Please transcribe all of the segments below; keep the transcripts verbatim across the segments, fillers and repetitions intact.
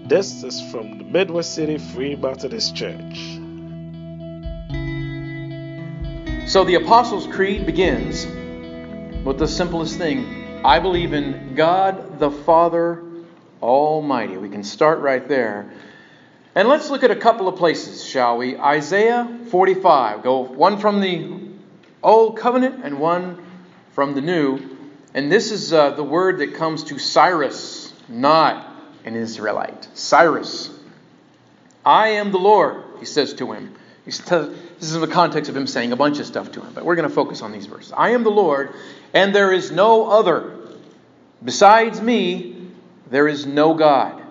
This is from the Midwest City Free Methodist Church. So the Apostles' Creed begins with the simplest thing. I believe in God the Father Almighty. We can start right there. And let's look at a couple of places, shall we? Isaiah forty-five. Go one from the Old Covenant and one from the New. And this is uh, the word that comes to Cyrus, not an Israelite. Cyrus. I am the Lord, he says to him. He says, this is in the context of him saying a bunch of stuff to him, but we're going to focus on these verses. I am the Lord, and there is no other. Besides me, there is no God.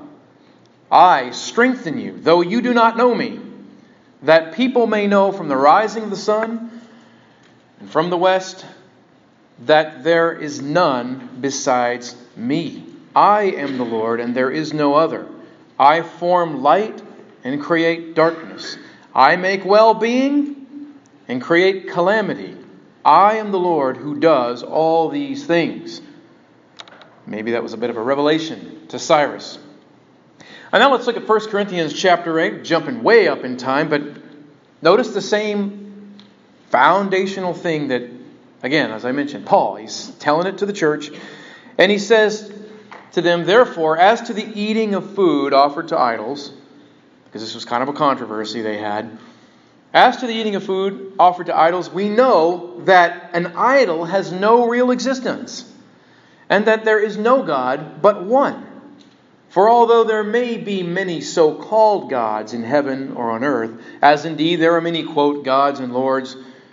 I strengthen you, though you do not know me, that people may know from the rising of the sun and from the west that there is none besides me. I am the Lord, and there is no other. I form light and create darkness. I make well-being and create calamity. I am the Lord who does all these things. Maybe that was a bit of a revelation to Cyrus. And now let's look at First Corinthians chapter eight, jumping way up in time, but notice the same foundational thing that, again, as I mentioned, Paul, he's telling it to the church, and he says to them, therefore, as to the eating of food offered to idols, because this was kind of a controversy they had, as to the eating of food offered to idols, we know that an idol has no real existence, and that there is no God but one. For although there may be many so-called gods in heaven or on earth, as indeed there are many, quote, gods and lords,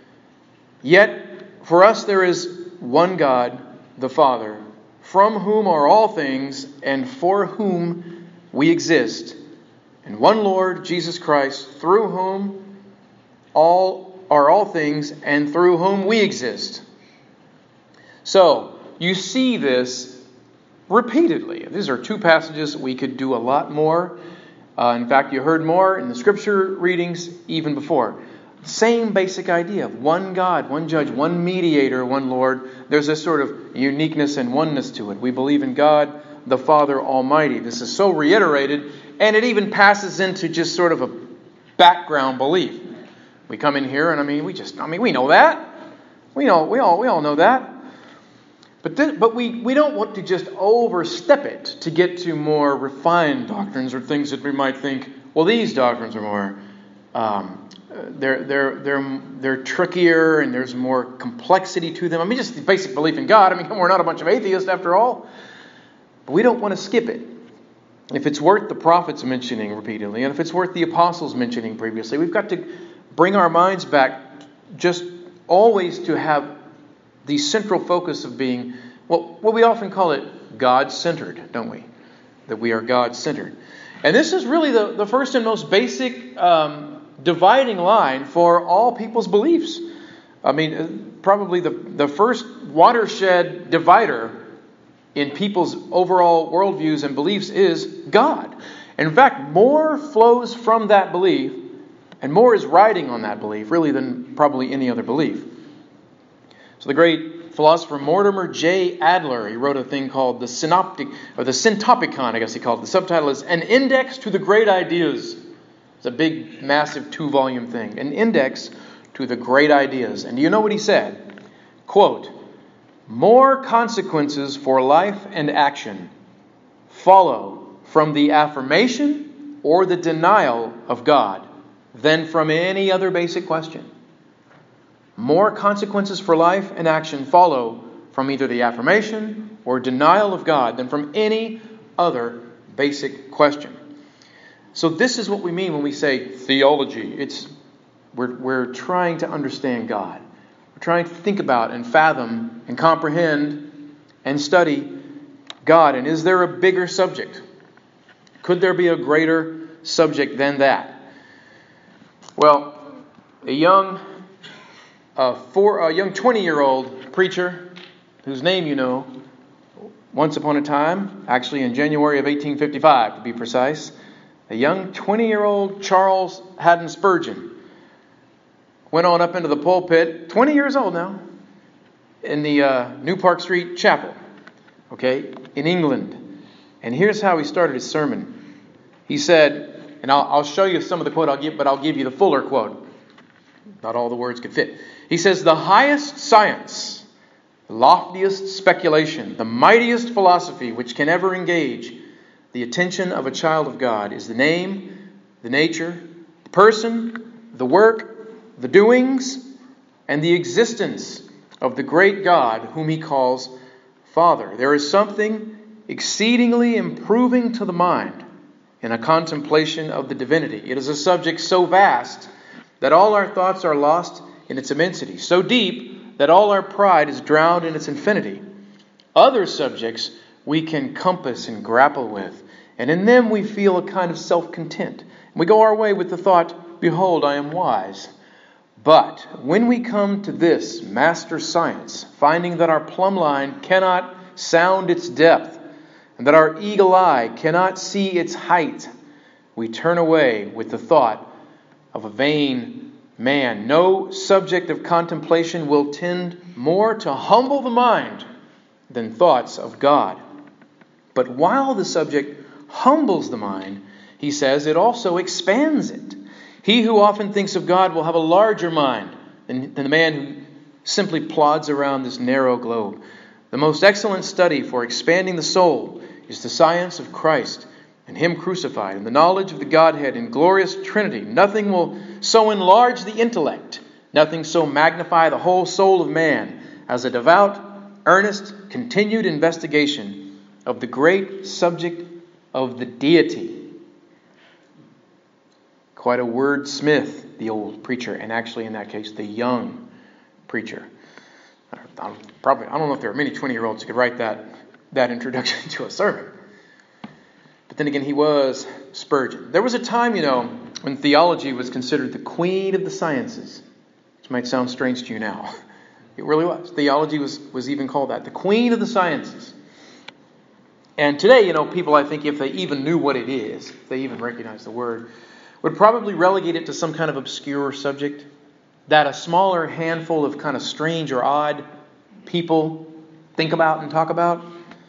yet for us there is one God, the Father, from whom are all things and for whom we exist, and one Lord, Jesus Christ, through whom all are all things and through whom we exist. So, you see this repeatedly. These are two passages we could do a lot more. Uh, in fact, you heard more in the scripture readings even before. Same basic idea of one God, one judge, one mediator, one Lord. There's this sort of uniqueness and oneness to it. We believe in God, the Father Almighty. This is so reiterated, and it even passes into just sort of a background belief. We come in here, and I mean, we just, I mean, we know that. We know, we all, we all know that. But this, but we, we don't want to just overstep it to get to more refined doctrines or things that we might think, well, these doctrines are more, um, they're they're they're they're trickier and there's more complexity to them. I mean, just the basic belief in God. I mean, we're not a bunch of atheists after all. But we don't want to skip it. If it's worth the prophets mentioning repeatedly, and if it's worth the apostles mentioning previously, we've got to bring our minds back just always to have the central focus of being, well, what we often call it, God-centered, don't we? That we are God-centered. And this is really the, the first and most basic um, dividing line for all people's beliefs. I mean, probably the, the first watershed divider in people's overall worldviews and beliefs is God. And in fact, more flows from that belief, and more is riding on that belief, really, than probably any other belief. So the great philosopher Mortimer J. Adler, he wrote a thing called the Synoptic, or the Syntopicon, I guess he called it. The subtitle is An Index to the Great Ideas. It's a big, massive two-volume thing. An index to the great ideas. And do you know what he said? Quote, more consequences for life and action follow from the affirmation or the denial of God than from any other basic question. More consequences for life and action follow from either the affirmation or denial of God than from any other basic question. So this is what we mean when we say theology. It's we're, we're trying to understand God. We're trying to think about and fathom and comprehend and study God. And is there a bigger subject? Could there be a greater subject than that? Well, a young A, four, a young twenty-year-old preacher, whose name you know, once upon a time, actually in January of eighteen fifty-five to be precise, a young twenty-year-old Charles Haddon Spurgeon went on up into the pulpit, twenty years old now, in the uh, New Park Street Chapel, okay, in England. And here's how he started his sermon. He said, and I'll, I'll show you some of the quote I'll give, but I'll give you the fuller quote. Not all the words could fit. He says, "The highest science, the loftiest speculation, the mightiest philosophy which can ever engage the attention of a child of God is the name, the nature, the person, the work, the doings, and the existence of the great God whom he calls Father. There is something exceedingly improving to the mind in a contemplation of the divinity. It is a subject so vast that all our thoughts are lost in its immensity, so deep that all our pride is drowned in its infinity. Other subjects we can compass and grapple with, and in them we feel a kind of self-content. We go our way with the thought, 'Behold, I am wise.' But when we come to this master science, finding that our plumb line cannot sound its depth, and that our eagle eye cannot see its height, we turn away with the thought of a vain man. No subject of contemplation will tend more to humble the mind than thoughts of God. But while the subject humbles the mind, he says, it also expands it. He who often thinks of God will have a larger mind than, than the man who simply plods around this narrow globe. The most excellent study for expanding the soul is the science of Christ and Him crucified, and the knowledge of the Godhead in glorious Trinity. Nothing will so enlarge the intellect, nothing so magnify the whole soul of man as a devout, earnest, continued investigation of the great subject of the deity. Quite a wordsmith, the old preacher, and actually in that case, the young preacher. I, probably, I don't know if there are many twenty-year-olds who could write that, that introduction to a sermon. But then again, he was Spurgeon. There was a time, you know, when theology was considered the queen of the sciences, which might sound strange to you now. It really was. Theology was, was even called that, the queen of the sciences. And today, you know, people, I think, if they even knew what it is, if they even recognize the word, would probably relegate it to some kind of obscure subject that a smaller handful of kind of strange or odd people think about and talk about.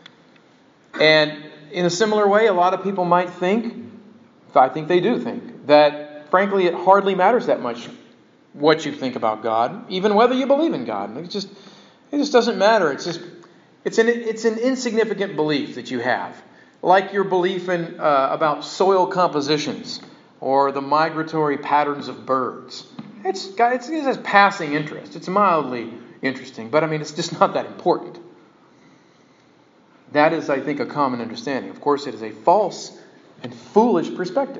And in a similar way, a lot of people might think, I think they do think, that frankly it hardly matters that much what you think about God, even whether you believe in God. It just it just doesn't matter. It's just it's an it's an insignificant belief that you have, like your belief in uh, about soil compositions or the migratory patterns of birds. It's it's it has passing interest. It's mildly interesting, but I mean it's just not that important. That is, I think, a common understanding. Of course, it is a false and foolish perspective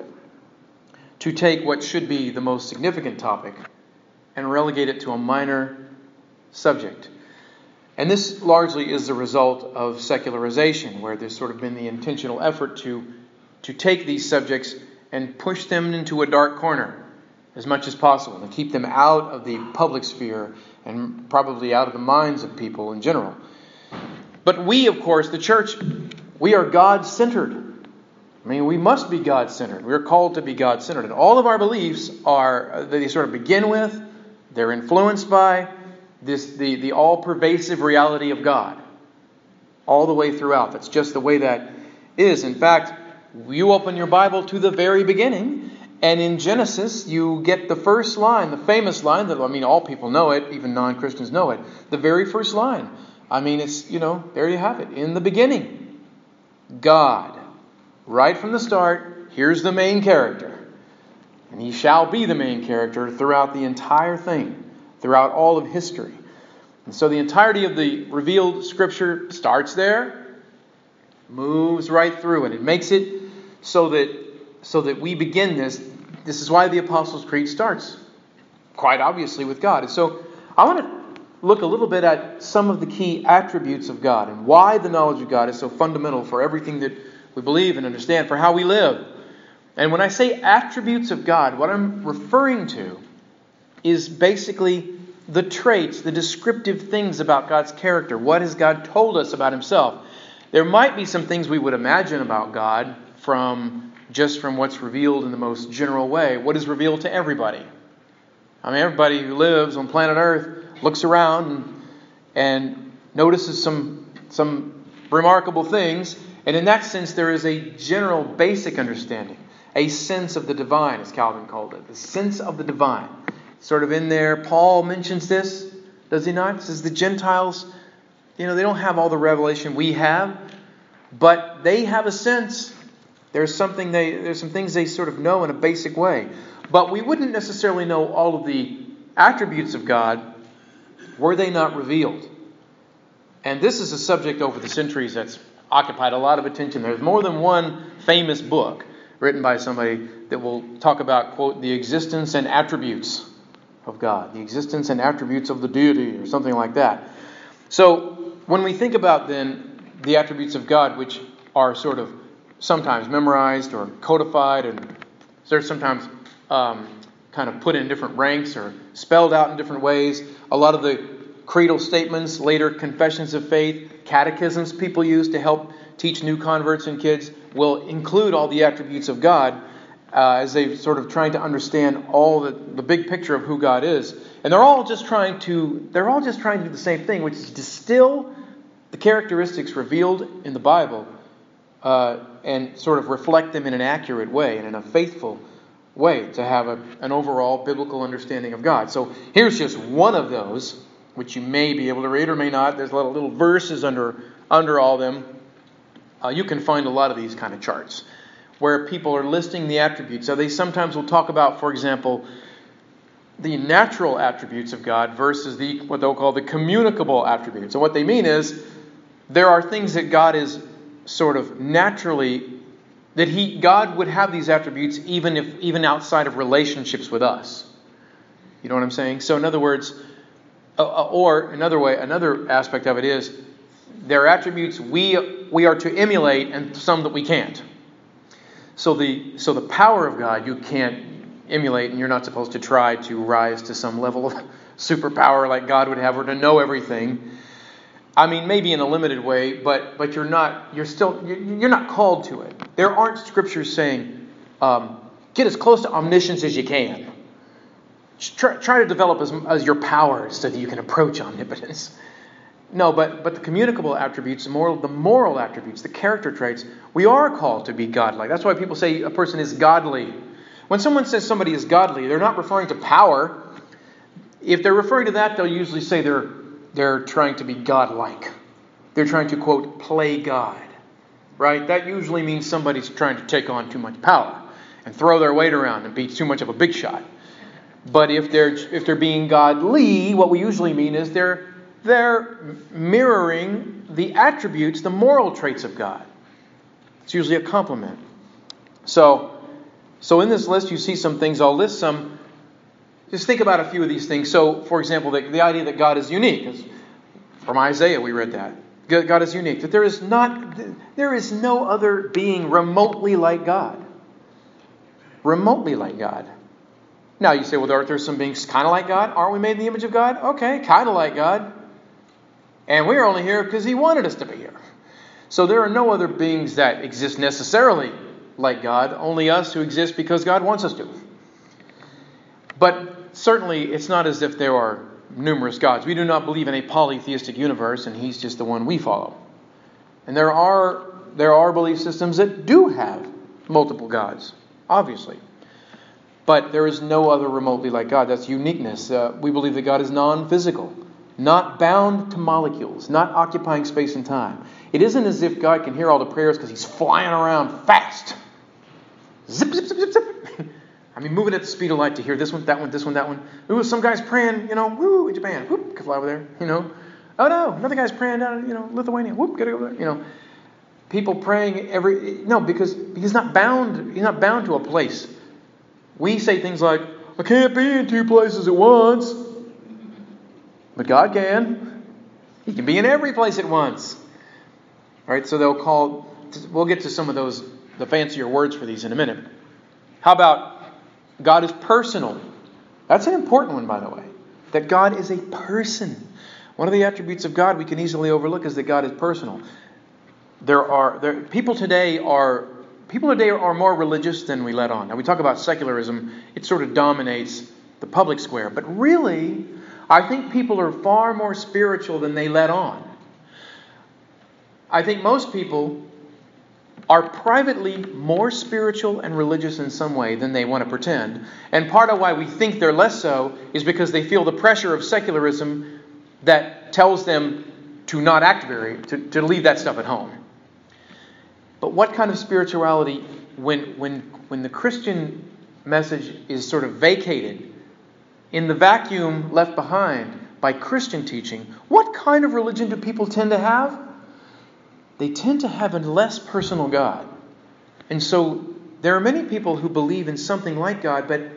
to take what should be the most significant topic and relegate it to a minor subject. And this largely is the result of secularization, where there's sort of been the intentional effort to, to take these subjects and push them into a dark corner as much as possible and keep them out of the public sphere and probably out of the minds of people in general. But we, of course, the church, we are God-centered. I mean, we must be God-centered. We're called to be God-centered. And all of our beliefs are, they sort of begin with, they're influenced by this the, the all-pervasive reality of God. All the way throughout. That's just the way that is. In fact, you open your Bible to the very beginning, and in Genesis, you get the first line, the famous line, that I mean, all people know it, even non-Christians know it. The very first line. I mean, it's, you know, there you have it. In the beginning, God. Right from the start, here's the main character. And He shall be the main character throughout the entire thing, throughout all of history. And so the entirety of the revealed Scripture starts there, moves right through it. It makes it so that, so that we begin this. This is why the Apostles' Creed starts, quite obviously, with God. And so I want to look a little bit at some of the key attributes of God and why the knowledge of God is so fundamental for everything that we believe and understand, for how we live. And when I say attributes of God, what I'm referring to is basically the traits, the descriptive things about God's character. What has God told us about Himself? There might be some things we would imagine about God from just from what's revealed in the most general way. What is revealed to everybody? I mean, everybody who lives on planet Earth looks around and, and notices some some remarkable things. And in that sense, there is a general basic understanding. a sense of the divine, as Calvin called it. The sense of the divine. Sort of in there, Paul mentions this, does he not? He says the Gentiles, you know, they don't have all the revelation we have, but they have a sense. There's something they, there's some things they sort of know in a basic way. But we wouldn't necessarily know all of the attributes of God were they not revealed. And this is a subject over the centuries that's occupied a lot of attention. There's more than one famous book written by somebody that will talk about, quote, the existence and attributes of God. The existence and attributes of the deity or something like that. So when we think about then the attributes of God, which are sort of sometimes memorized or codified, and they're sometimes um, kind of put in different ranks or spelled out in different ways. A lot of the creedal statements, later confessions of faith, catechisms people use to help teach new converts and kids will include all the attributes of God uh, as they're sort of trying to understand all the, the big picture of who God is. And they're all just trying to they're all just trying to do the same thing, which is distill the characteristics revealed in the Bible uh, and sort of reflect them in an accurate way and in a faithful way to have a, an overall biblical understanding of God. So here's just one of those, which you may be able to read or may not. There's little, little verses under under all of them. Uh, you can find a lot of these kind of charts where people are listing the attributes. So they sometimes will talk about, for example, the natural attributes of God versus the what they'll call the communicable attributes. And what they mean is there are things that God is sort of naturally, that he God would have these attributes even if even outside of relationships with us. You know what I'm saying? So in other words, uh, or another way, another aspect of it is there are attributes we we are to emulate and some that we can't. So the so the power of God you can't emulate, and you're not supposed to try to rise to some level of superpower like God would have, or to know everything. I mean, maybe in a limited way, but but you're not you're still you're not called to it. There aren't scriptures saying um, get as close to omniscience as you can. Try, try to develop as, as your powers so that you can approach omnipotence. No, but but the communicable attributes, the moral, the moral attributes, the character traits, we are called to be godlike. That's why people say a person is godly. When someone says somebody is godly, they're not referring to power. If they're referring to that, they'll usually say they're they're trying to be godlike. They're trying to, quote, play God. Right? That usually means somebody's trying to take on too much power and throw their weight around and be too much of a big shot. But if they're if they're being godly, what we usually mean is they're they're mirroring the attributes, the moral traits of God. It's usually a compliment. So So in this list, you see some things. I'll list some. Just think about a few of these things. So, for example, the, the idea that God is unique. From Isaiah, we read that. God is unique. That there is not, there is no other being remotely like God. Remotely like God. Now you say, well, aren't there some beings kind of like God? Aren't we made in the image of God? Okay, kind of like God. And we're only here because He wanted us to be here. So there are no other beings that exist necessarily like God, only us who exist because God wants us to. But certainly it's not as if there are numerous gods. We do not believe in a polytheistic universe, and He's just the one we follow. And there are there are belief systems that do have multiple gods, obviously. But there is no other remotely like God. That's uniqueness. Uh, we believe that God is non-physical, not bound to molecules, not occupying space and time. It isn't as if God can hear all the prayers because He's flying around fast. Zip, zip, zip, zip, zip. I mean, moving at the speed of light to hear this one, that one, this one, that one. Ooh, some guy's praying, you know, woo, in Japan. Whoop, can fly over there, you know. Oh no, another guy's praying down, you know, Lithuania. Whoop, gotta go there, you know. People praying every, no, because he's not bound, he's not bound to a place. We say things like, I can't be in two places at once. But God can. He can be in every place at once. All right, so they'll call, we'll get to some of those, the fancier words for these in a minute. How about God is personal? That's an important one, by the way. That God is a person. One of the attributes of God we can easily overlook is that God is personal. There are there, people today are people today are more religious than we let on. Now we talk about secularism; it sort of dominates the public square. But really, I think people are far more spiritual than they let on. I think most people are privately more spiritual and religious in some way than they want to pretend. And part of why we think they're less so is because they feel the pressure of secularism that tells them to not act very, to, to leave that stuff at home. But what kind of spirituality, when when when the Christian message is sort of vacated, in the vacuum left behind by Christian teaching, what kind of religion do people tend to have? They tend to have a less personal God. And so there are many people who believe in something like God, but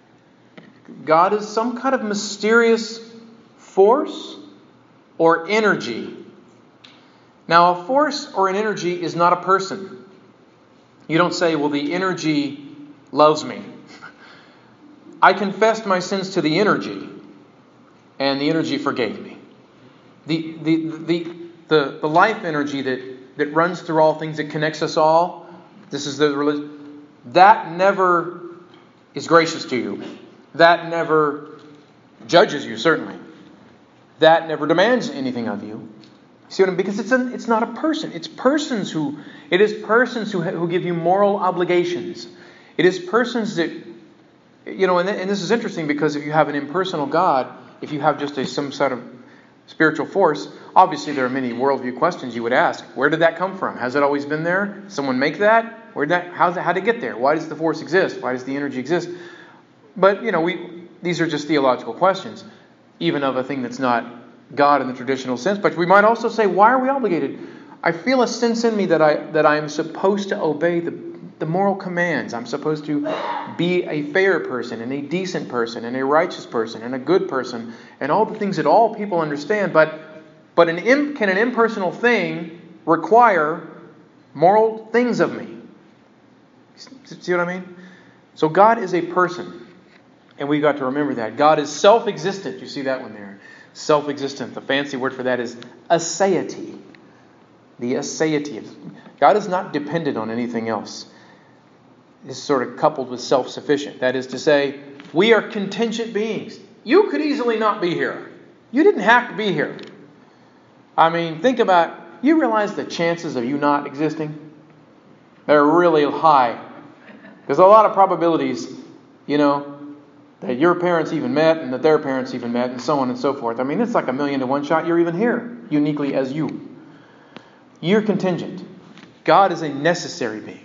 God is some kind of mysterious force or energy. Now, a force or an energy is not a person. You don't say, well, the energy loves me. I confessed my sins to the energy, and the energy forgave me. The the the the, the life energy that, that runs through all things, that connects us all, this is the religion, that never is gracious to you. That never judges you, certainly. That never demands anything of you. See what I mean? Because it's a, it's not a person. It's persons who it is persons who who give you moral obligations. It is persons that, you know, and, and this is interesting because if you have an impersonal God, if you have just a some sort of spiritual force, obviously there are many worldview questions you would ask. Where did that come from? Has it always been there? Did someone make that? Where did that? How's it, how did it get there? Why does the force exist? Why does the energy exist? But you know, we these are just theological questions, even of a thing that's not God in the traditional sense. But we might also say, why are we obligated? I feel a sense in me that I that I am supposed to obey the the moral commands. I'm supposed to be a fair person and a decent person and a righteous person and a good person and all the things that all people understand. But but an imp, can an impersonal thing require moral things of me? See what I mean? So God is a person, and we've got to remember that. God is self-existent. You see that one there? Self-existent. The fancy word for that is aseity. The aseity of God is not dependent on anything else. It's sort of coupled with self-sufficient. That is to say, we are contingent beings. You could easily not be here. You didn't have to be here. I mean, think about, you realize the chances of you not existing? They're really high. There's a lot of probabilities, you know, that your parents even met and that their parents even met and so on and so forth. I mean, it's like a million to one shot you're even here, uniquely as you. You're contingent. God is a necessary being.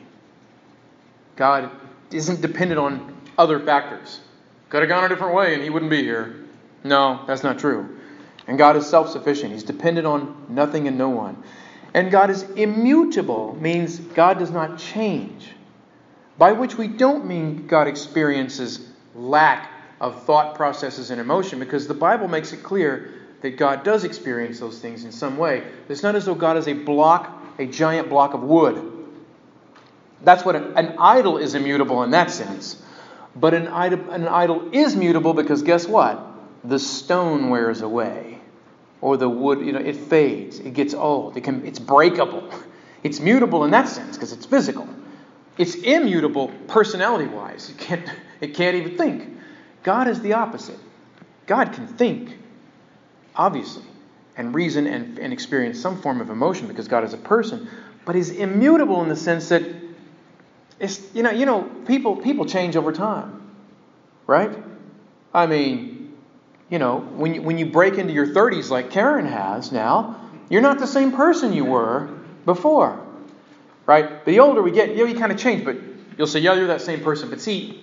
God isn't dependent on other factors. Could have gone a different way and he wouldn't be here. No, that's not true. And God is self-sufficient. He's dependent on nothing and no one. And God is immutable, means God does not change. By which we don't mean God experiences lack of thought processes and emotion, because the Bible makes it clear that God does experience those things in some way. It's not as though God is a block, a giant block of wood. That's what an, an idol is, immutable in that sense. But an idol, an idol is mutable because guess what? The stone wears away. Or the wood, you know, it fades. It gets old. It can, it's breakable. It's mutable in that sense because it's physical. It's immutable personality-wise. It can't, it can't even think. God is the opposite. God can think, obviously, and reason and, and experience some form of emotion because God is a person. But He's immutable in the sense that It's, you know, you know, people people change over time, right? I mean, you know, when you, when you break into your thirties like Karen has now, you're not the same person you were before, right? But the older we get, you know, you kind of change, but you'll say, yeah, you're that same person. But see,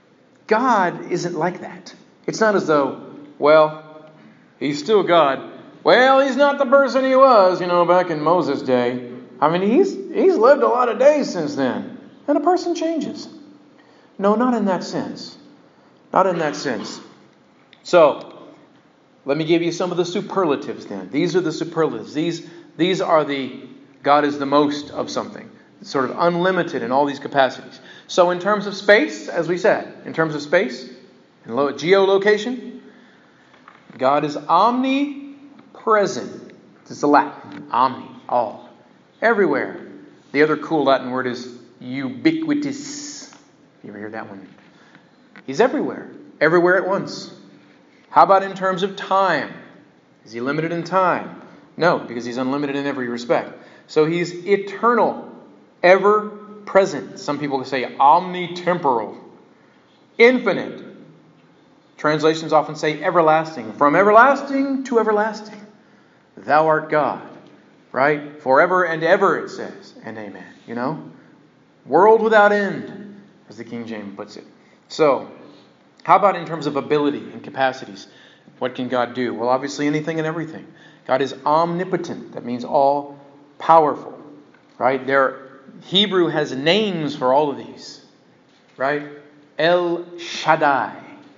God isn't like that. It's not as though, well, He's still God. Well, He's not the person He was, you know, back in Moses' day. I mean, He's He's lived a lot of days since then. And a person changes. No, not in that sense. Not in that sense. So, let me give you some of the superlatives then. These are the superlatives. These, these are the, God is the most of something. It's sort of unlimited in all these capacities. So in terms of space, as we said, in terms of space, and geolocation, God is omnipresent. This is the Latin. Omni, all. Everywhere. The other cool Latin word is ubiquitous. You ever hear that one? He's everywhere. Everywhere at once. How about in terms of time? Is He limited in time? No, because He's unlimited in every respect. So He's eternal. ever present. Some people say omnitemporal, infinite. Translations often say everlasting. From everlasting to everlasting, thou art God. Right? Forever and ever, it says. And amen. You know? World without end, as the King James puts it. So, how about in terms of ability and capacities? What can God do? Well, obviously anything and everything. God is omnipotent. That means all powerful. Right? There, Hebrew has names for all of these. Right? El Shaddai.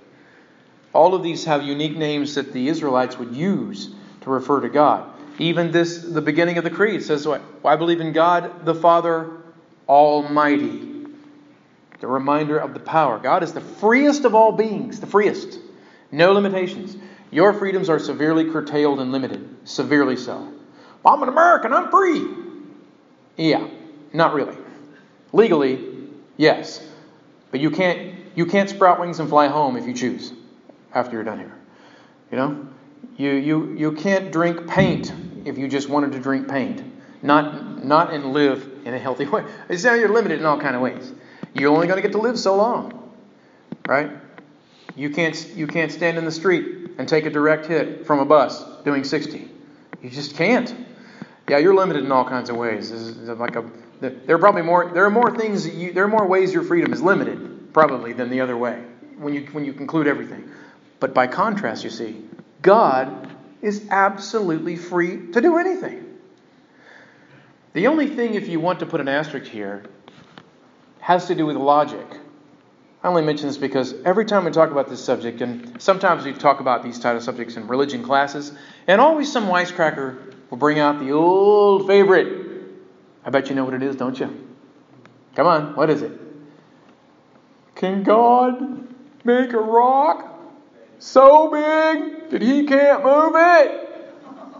All of these have unique names that the Israelites would use to refer to God. Even this, the beginning of the Creed says, what? I believe in God the Father Almighty. The reminder of the power. God is the freest of all beings. The freest. No limitations. Your freedoms are severely curtailed and limited. Severely so. Well, I'm an American. I'm free. Yeah. Not really. Legally, yes. But you can't, you can't sprout wings and fly home if you choose. After you're done here. You know? You you you can't drink paint if you just wanted to drink paint. Not not and live in a healthy way. It's now you're limited in all kind of ways. You're only going to get to live so long. Right? You can't you can't stand in the street and take a direct hit from a bus doing sixty. You just can't. Yeah, you're limited in all kinds of ways. This is like a there are probably more there are more things that you, there are more ways your freedom is limited probably than the other way when you when you conclude everything. But by contrast, you see, God is absolutely free to do anything. The only thing, if you want to put an asterisk here, has to do with logic. I only mention this because every time we talk about this subject, and sometimes we talk about these type of subjects in religion classes, and always some wisecracker will bring out the old favorite. I bet you know what it is, don't you? Come on, what is it? Can God make a rock so big that he can't move it?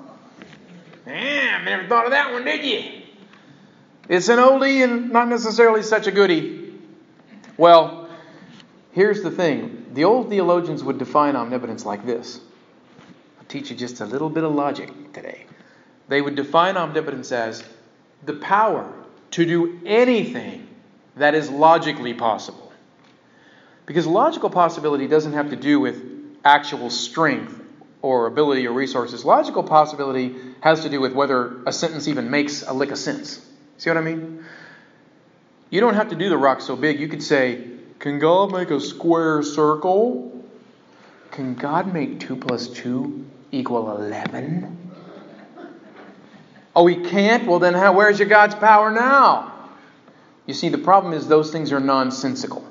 Man, never thought of that one, did you? It's an oldie and not necessarily such a goodie. Well, here's the thing. The old theologians would define omnipotence like this. I'll teach you just a little bit of logic today. They would define omnipotence as the power to do anything that is logically possible. Because logical possibility doesn't have to do with actual strength or ability or resources. Logical possibility has to do with whether a sentence even makes a lick of sense. See what I mean? You don't have to do the rock so big. You could say, can God make a square circle? Can God make two plus two equal eleven? Oh, he can't? Well, then how, where's your God's power now? You see, the problem is those things are nonsensical.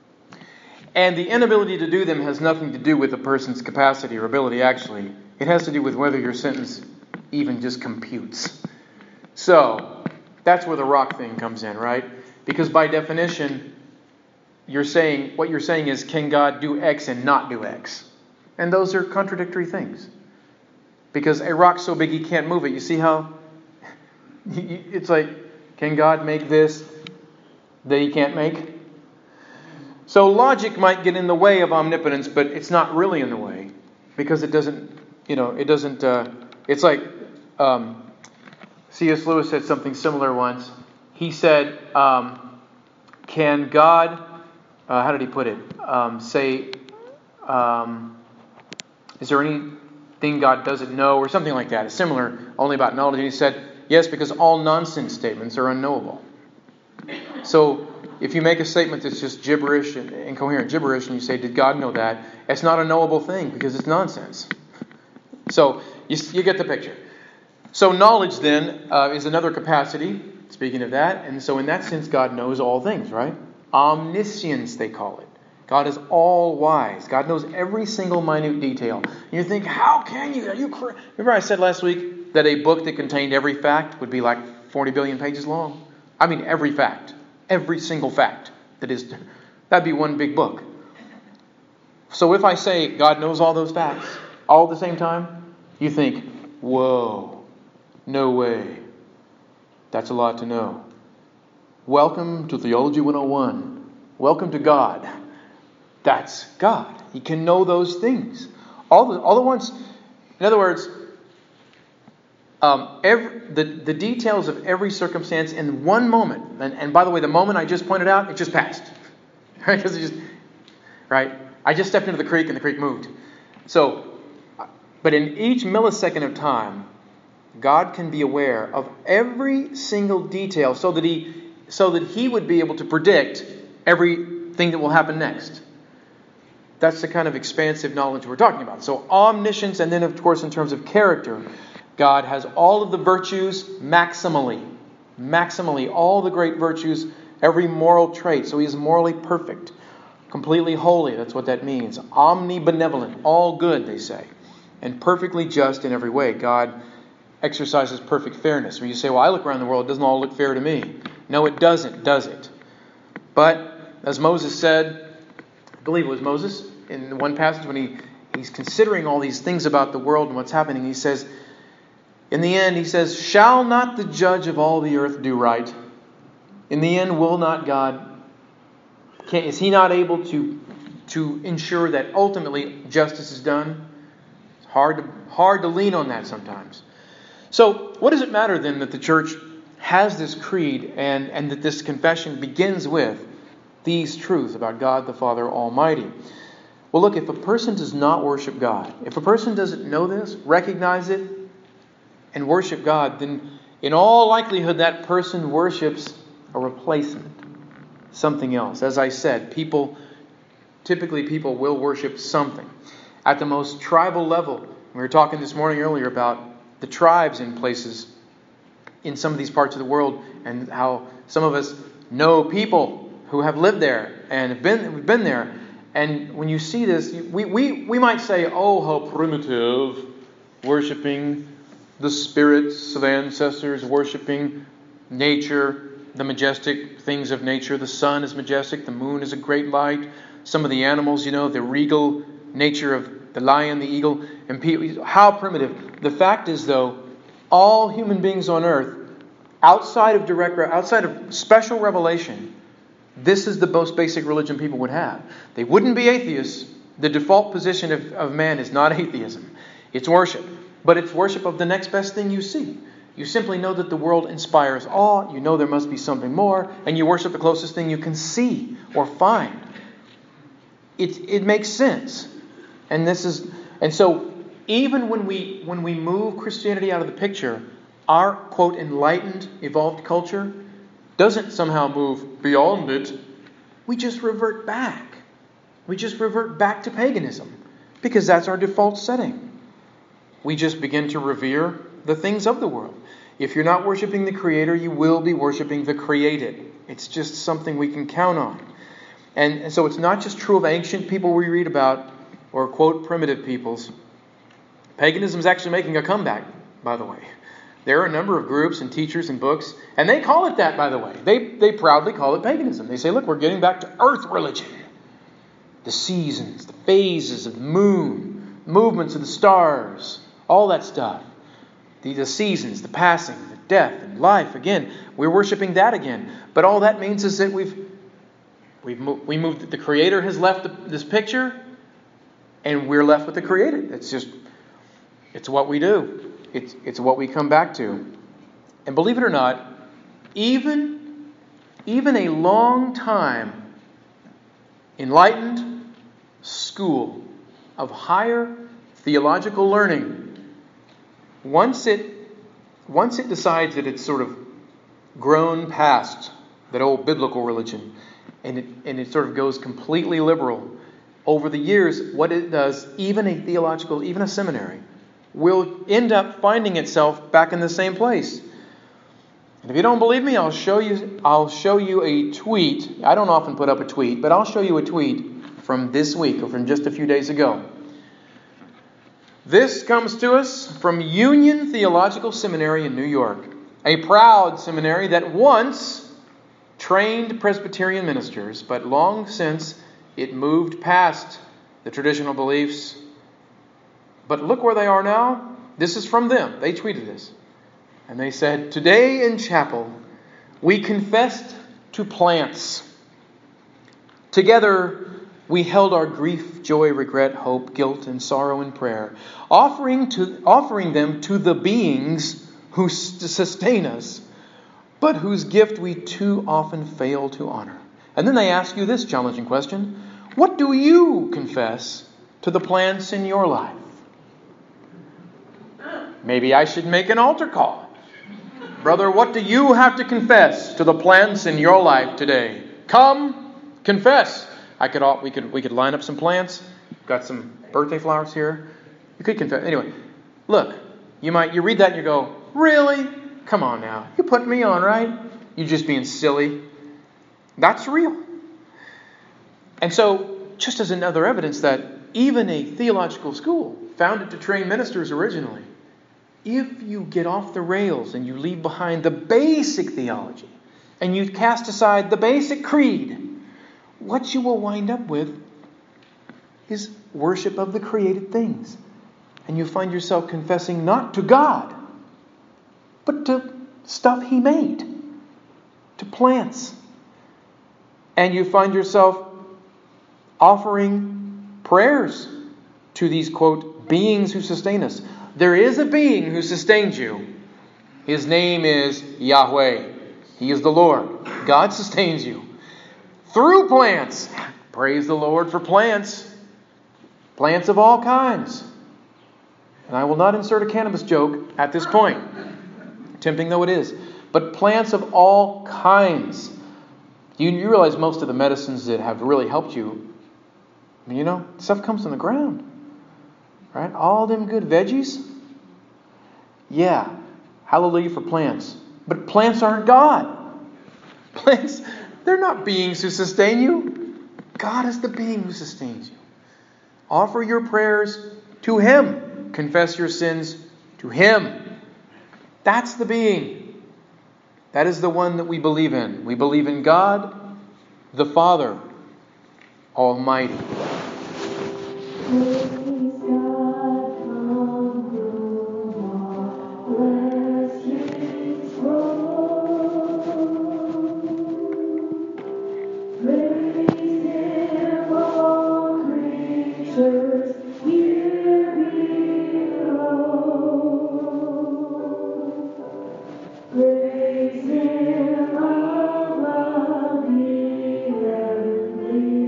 And the inability to do them has nothing to do with a person's capacity or ability, actually. It has to do with whether your sentence even just computes. So, that's where the rock thing comes in, right? Because by definition, you're saying, what you're saying is, can God do X and not do X? And those are contradictory things. Because a rock so big he can't move it. You see how? It's like, can God make this that he can't make? So logic might get in the way of omnipotence, but it's not really in the way. Because it doesn't, you know, it doesn't, uh, it's like, um, C S Lewis said something similar once. He said, um, can God, uh, how did he put it? Um, say, um, is there anything God doesn't know? Or something like that. It's similar, only about knowledge. And he said, yes, because all nonsense statements are unknowable. So, if you make a statement that's just gibberish and incoherent gibberish and you say, did God know that? It's not a knowable thing because it's nonsense. So, you, you get the picture. So, knowledge then uh, is another capacity, speaking of that. And so, in that sense, God knows all things, right? Omniscience, they call it. God is all wise. God knows every single minute detail. And you think, how can you? Are you cra-? Remember I said last week that a book that contained every fact would be like forty billion pages long? I mean, every fact. Every single fact that is, that'd be one big book. So if I say God knows all those facts all at the same time, you think, whoa, no way. That's a lot to know. Welcome to Theology one oh one. Welcome to God. That's God. He can know those things. All the, all the ones, in other words, Um, every, the, the details of every circumstance in one moment. And, and by the way, the moment I just pointed out, it just passed. Right? Because it just, right? I just stepped into the creek and the creek moved. So, but in each millisecond of time, God can be aware of every single detail so that he, so that he would be able to predict everything that will happen next. That's the kind of expansive knowledge we're talking about. So omniscience, and then of course in terms of character, God has all of the virtues maximally. Maximally, all the great virtues, every moral trait. So he is morally perfect, completely holy. That's what that means. Omnibenevolent, all good, they say. And perfectly just in every way. God exercises perfect fairness. When you say, well, I look around the world, it doesn't all look fair to me. No, it doesn't, does it? But, as Moses said, I believe it was Moses, in one passage when he, he's considering all these things about the world and what's happening, he says, in the end, he says, shall not the judge of all the earth do right? In the end, will not God, can, is he not able to, to ensure that ultimately justice is done? It's hard to, hard to lean on that sometimes. So, what does it matter then that the church has this creed and, and that this confession begins with these truths about God the Father Almighty? Well, look, if a person does not worship God, if a person doesn't know this, recognize it, and worship God, then in all likelihood that person worships a replacement, something else. As I said, people, typically people will worship something. At the most tribal level, we were talking this morning earlier about the tribes in places in some of these parts of the world and how some of us know people who have lived there and have been, have been there. And when you see this, we, we, we might say, oh, how primitive, worshipping the spirits of ancestors, worshipping nature, the majestic things of nature. The sun is majestic, the moon is a great light. Some of the animals, you know, the regal nature of the lion, the eagle, and people. How primitive. The fact is, though, all human beings on earth, outside of direct, outside of special revelation, this is the most basic religion people would have. They wouldn't be atheists. The default position of, of man is not atheism. It's worship. But it's worship of the next best thing you see. You simply know that the world inspires awe. You know there must be something more. And you worship the closest thing you can see or find. It, it makes sense. And this is, and so even when we when we move Christianity out of the picture, our, quote, enlightened, evolved culture doesn't somehow move beyond it. We just revert back. We just revert back to paganism. Because that's our default setting. We just begin to revere the things of the world. If you're not worshiping the Creator, you will be worshiping the created. It's just something we can count on. And, and so it's not just true of ancient people we read about, or, quote, primitive peoples. Paganism is actually making a comeback, by the way. There are a number of groups and teachers and books, and they call it that, by the way. They, they proudly call it paganism. They say, look, we're getting back to earth religion. The seasons, the phases of the moon, movements of the stars, all that stuff. The, the seasons, the passing, the death, and life. Again, we're worshiping that again. But all that means is that we've we've moved, we moved. The Creator has left the, this picture, and we're left with the created. It's just, it's what we do. It's it's what we come back to. And believe it or not, even even a long time enlightened school of higher theological learning, Once it, once it decides that it's sort of grown past that old biblical religion, and it, and it sort of goes completely liberal, over the years, what it does, even a theological, even a seminary, will end up finding itself back in the same place. And if you don't believe me, I'll show you, I'll show you a tweet. I don't often put up a tweet, but I'll show you a tweet from this week, or from just a few days ago. This comes to us from Union Theological Seminary in New York, a proud seminary that once trained Presbyterian ministers, but long since it moved past the traditional beliefs. But look where they are now. This is from them. They tweeted this. And they said, today in chapel, we confessed to plants. Together, we held our grief, joy, regret, hope, guilt, and sorrow in prayer, offering to offering them to the beings who sustain us, but whose gift we too often fail to honor. And then they ask you this challenging question: what do you confess to the plants in your life? Maybe I should make an altar call. Brother, what do you have to confess to the plants in your life today? Come, confess. I could all, we could we could line up some plants. Got some birthday flowers here. You could confess. Anyway, look, you might you read that and you go, really? Come on now. You put me on, right? You're just being silly. That's real. And so, just as another evidence that even a theological school founded to train ministers originally, if you get off the rails and you leave behind the basic theology and you cast aside the basic creed, what you will wind up with is worship of the created things. And you find yourself confessing not to God, but to stuff He made, to plants. And you find yourself offering prayers to these, quote, beings who sustain us. There is a being who sustains you. His name is Yahweh. He is the Lord. God sustains you through plants. Praise the Lord for plants. Plants of all kinds. And I will not insert a cannabis joke at this point, tempting though it is. But plants of all kinds. You, you realize most of the medicines that have really helped you, you know, stuff comes from the ground. Right? All them good veggies. Yeah. Hallelujah for plants. But plants aren't God. Plants, they're not beings who sustain you. God is the being who sustains you. Offer your prayers to Him. Confess your sins to Him. That's the being. That is the one that we believe in. We believe in God, the Father Almighty.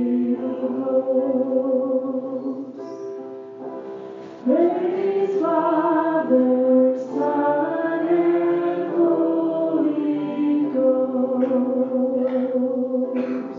Praise God.